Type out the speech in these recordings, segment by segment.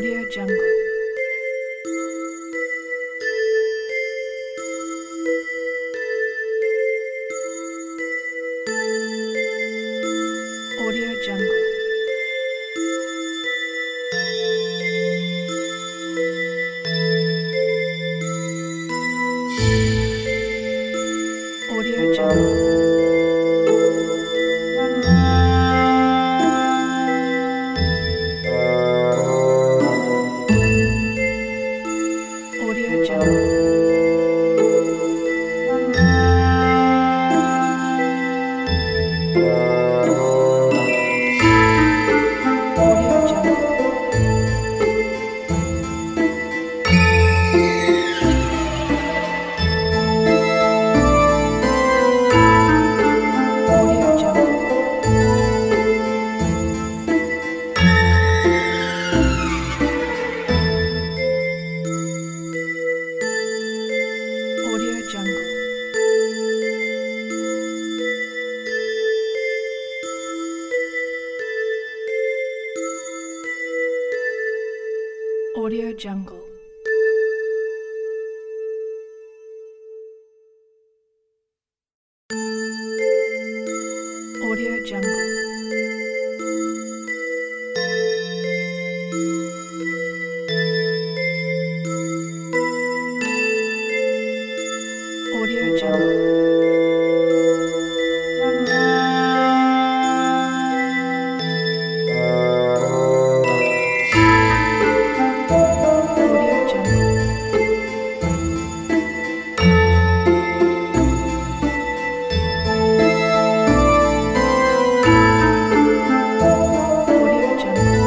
Audio Jungle. Audio Jungle. Audio Jungle. Audio Jungle. Audio Jungle. Audio Jungle. Audio Jungle. Audio Jungle. Audio Jungle. Audio Jungle. Audio Jungle. Audio Jungle.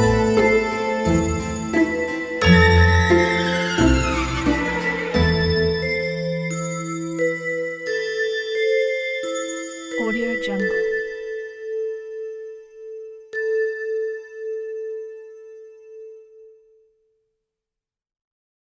Audio Jungle.